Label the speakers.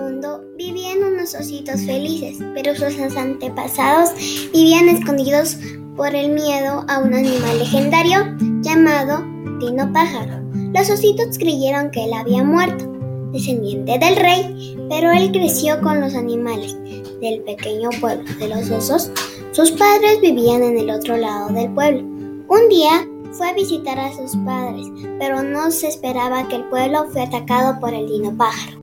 Speaker 1: mundo vivían unos ositos felices, pero sus antepasados vivían escondidos por el miedo a un animal legendario llamado Dino Pájaro. Los ositos creyeron que él había muerto, descendiente del rey, pero él creció con los animales del pequeño pueblo de los osos. Sus padres vivían en el otro lado del pueblo. Un día fue a visitar a sus padres, pero no se esperaba que el pueblo fue atacado por el Dino Pájaro.